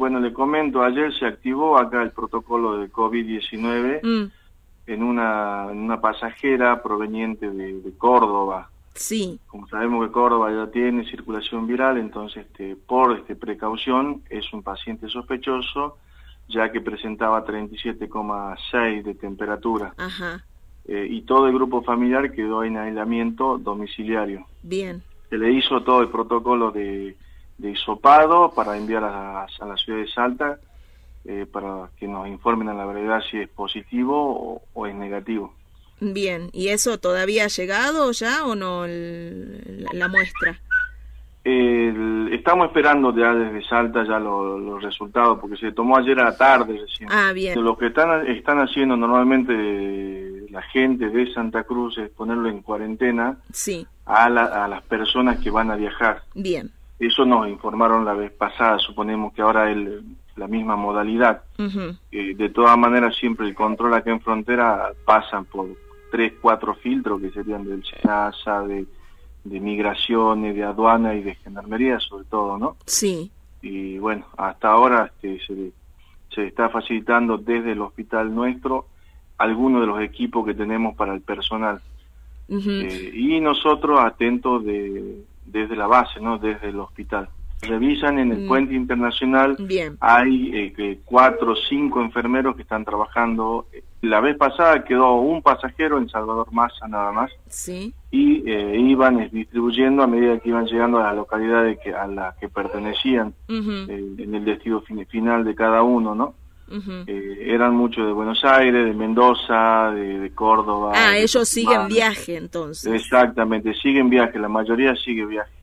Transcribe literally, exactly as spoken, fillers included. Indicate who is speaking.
Speaker 1: bueno, le comento, ayer se activó acá el protocolo de COVID diecinueve mm. en, una, en una pasajera proveniente de, de Córdoba.
Speaker 2: Sí.
Speaker 1: Como sabemos que Córdoba ya tiene circulación viral, entonces este, por este, precaución es un paciente sospechoso, ya que presentaba treinta y siete coma seis de temperatura.
Speaker 2: Ajá.
Speaker 1: Eh, y todo el grupo familiar quedó en aislamiento domiciliario.
Speaker 2: Bien.
Speaker 1: Se le hizo todo el protocolo de, de hisopado para enviar a, a la ciudad de Salta eh, para que nos informen a la brevedad si es positivo o, o es negativo.
Speaker 2: Bien, ¿y eso todavía ha llegado ya o no el, la muestra?
Speaker 1: El, estamos esperando ya desde Salta ya lo, los resultados, porque se tomó ayer a la tarde recién.
Speaker 2: Ah, bien.
Speaker 1: Lo que están, están haciendo normalmente la gente de Santa Cruz es ponerlo en cuarentena
Speaker 2: sí.
Speaker 1: a, la, a las personas que van a viajar.
Speaker 2: Bien.
Speaker 1: Eso nos informaron la vez pasada, suponemos que ahora es la misma modalidad.
Speaker 2: Uh-huh.
Speaker 1: Eh, de todas maneras, siempre el control acá en frontera pasan por tres, cuatro filtros que serían del SENASA, de, de migraciones, de aduana y de gendarmería sobre todo, ¿no?
Speaker 2: Sí.
Speaker 1: Y bueno, hasta ahora este, se, se está facilitando desde el hospital nuestro algunos de los equipos que tenemos para el personal.
Speaker 2: Uh-huh.
Speaker 1: eh, y nosotros atentos de, desde la base, ¿no? Desde el hospital. Revisan en el mm. puente internacional.
Speaker 2: Bien.
Speaker 1: Hay eh, que cuatro o cinco enfermeros que están trabajando. La vez pasada quedó un pasajero en Salvador Massa nada más.
Speaker 2: Sí.
Speaker 1: Y eh, iban distribuyendo a medida que iban llegando a las localidades que, a las que pertenecían
Speaker 2: uh-huh.
Speaker 1: eh, en el destino fin, final de cada uno, ¿no?
Speaker 2: Uh-huh.
Speaker 1: Eh, eran muchos de Buenos Aires, de Mendoza, de, de Córdoba.
Speaker 2: Ah,
Speaker 1: de
Speaker 2: ellos siguen
Speaker 1: Tucumán.
Speaker 2: viaje entonces.
Speaker 1: Exactamente, siguen viaje, la mayoría sigue viaje.